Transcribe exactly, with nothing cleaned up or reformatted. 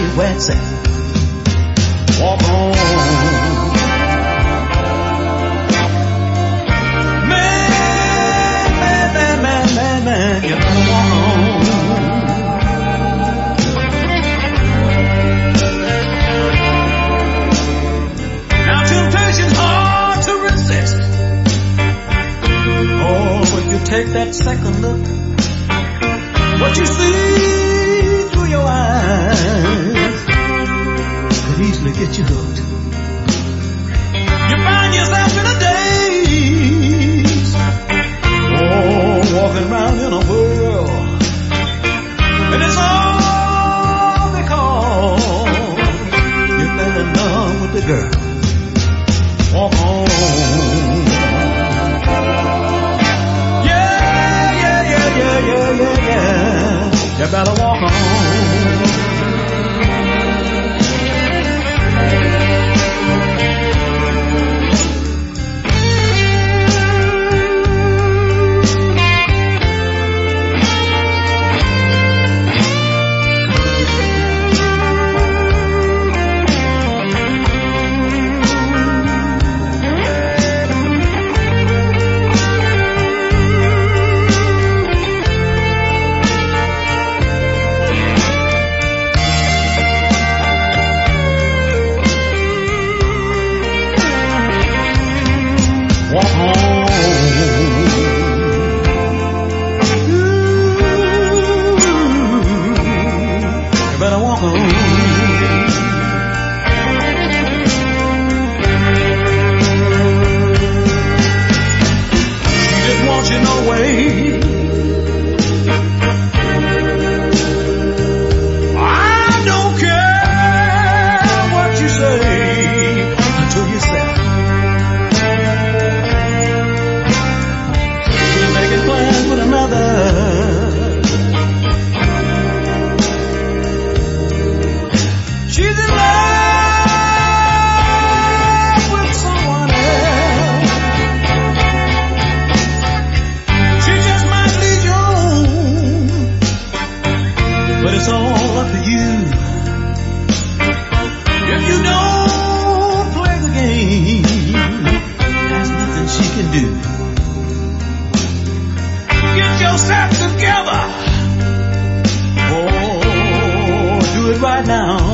it where it's at. Walk on. Man, man, man, man, man, man, you better walk on. Now temptation's hard to resist. Oh, when you take that second look, what you see through your eyes could easily get you hooked. You find yourself in a daze, oh, walking around in a world, and it's all because you fell in love with the girl. Walk on. Yeah, yeah, yeah, yeah, yeah, yeah, yeah. You better walk on. Yourself together. Oh, do it right now.